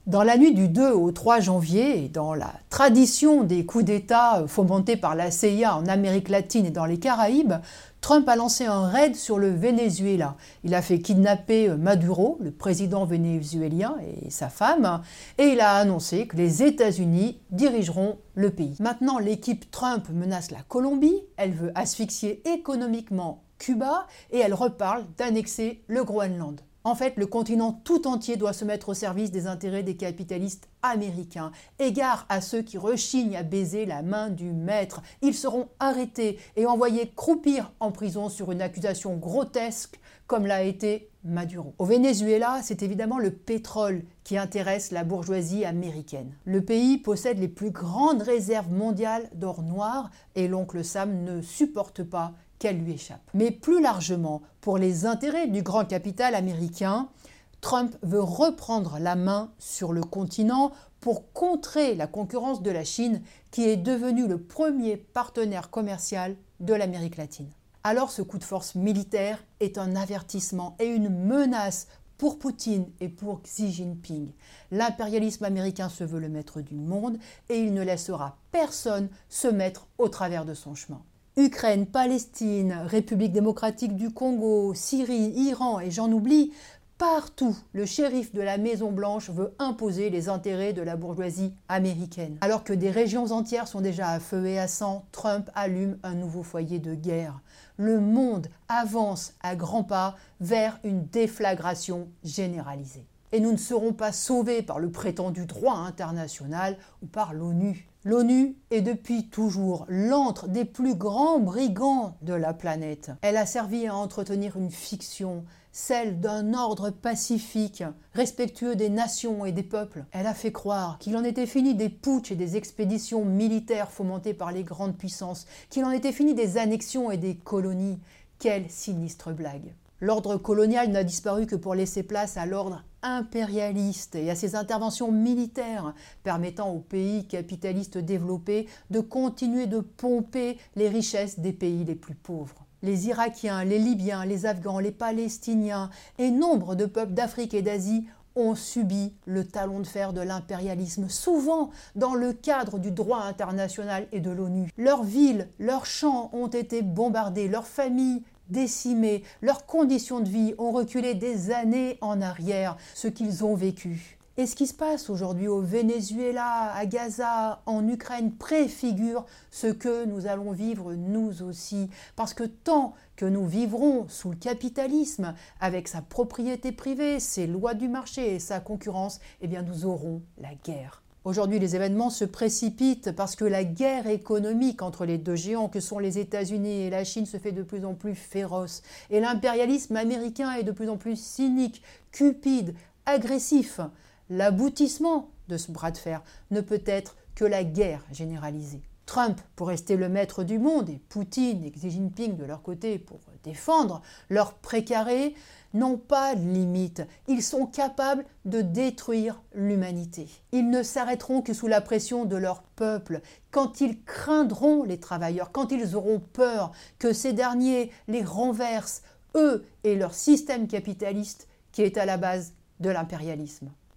Dans la nuit du 2 au 3 janvier, et dans la tradition des coups d'État fomentés par la CIA en Amérique latine et dans les Caraïbes, Trump a lancé un raid sur le Venezuela. Il a fait kidnapper Maduro, le président vénézuélien, et sa femme, et il a annoncé que les États-Unis dirigeront le pays. Maintenant, l'équipe Trump menace la Colombie, elle veut asphyxier économiquement Cuba, et elle reparle d'annexer le Groenland. En fait, le continent tout entier doit se mettre au service des intérêts des capitalistes américains. Égard à ceux qui rechignent à baiser la main du maître. Ils seront arrêtés et envoyés croupir en prison sur une accusation grotesque comme l'a été Maduro. Au Venezuela, c'est évidemment le pétrole qui intéresse la bourgeoisie américaine. Le pays possède les plus grandes réserves mondiales d'or noir et l'oncle Sam ne supporte pas qu'elle lui échappe. Mais plus largement, pour les intérêts du grand capital américain, Trump veut reprendre la main sur le continent pour contrer la concurrence de la Chine, qui est devenue le premier partenaire commercial de l'Amérique latine. Alors ce coup de force militaire est un avertissement et une menace pour Poutine et pour Xi Jinping. L'impérialisme américain se veut le maître du monde et il ne laissera personne se mettre au travers de son chemin. Ukraine, Palestine, République démocratique du Congo, Syrie, Iran et j'en oublie, partout, le shérif de la Maison-Blanche veut imposer les intérêts de la bourgeoisie américaine. Alors que des régions entières sont déjà à feu et à sang, Trump allume un nouveau foyer de guerre. Le monde avance à grands pas vers une déflagration généralisée. Et nous ne serons pas sauvés par le prétendu droit international ou par l'ONU. L'ONU est depuis toujours l'antre des plus grands brigands de la planète. Elle a servi à entretenir une fiction, celle d'un ordre pacifique, respectueux des nations et des peuples. Elle a fait croire qu'il en était fini des putschs et des expéditions militaires fomentées par les grandes puissances, qu'il en était fini des annexions et des colonies. Quelle sinistre blague! L'ordre colonial n'a disparu que pour laisser place à l'ordre impérialiste et à ses interventions militaires, permettant aux pays capitalistes développés de continuer de pomper les richesses des pays les plus pauvres. Les Irakiens, les Libyens, les Afghans, les Palestiniens et nombre de peuples d'Afrique et d'Asie ont subi le talon de fer de l'impérialisme, souvent dans le cadre du droit international et de l'ONU. Leurs villes, leurs champs ont été bombardés, leurs familles décimés, leurs conditions de vie ont reculé des années en arrière, ce qu'ils ont vécu. Et ce qui se passe aujourd'hui au Venezuela, à Gaza, en Ukraine, préfigure ce que nous allons vivre nous aussi. Parce que tant que nous vivrons sous le capitalisme, avec sa propriété privée, ses lois du marché et sa concurrence, eh bien nous aurons la guerre. Aujourd'hui, les événements se précipitent parce que la guerre économique entre les deux géants que sont les États-Unis et la Chine se fait de plus en plus féroce. Et l'impérialisme américain est de plus en plus cynique, cupide, agressif. L'aboutissement de ce bras de fer ne peut être que la guerre généralisée. Trump pour rester le maître du monde et Poutine et Xi Jinping de leur côté pour défendre leur précaré n'ont pas de limite. Ils sont capables de détruire l'humanité. Ils ne s'arrêteront que sous la pression de leur peuple, quand ils craindront les travailleurs, quand ils auront peur que ces derniers les renversent, eux et leur système capitaliste qui est à la base de l'impérialisme.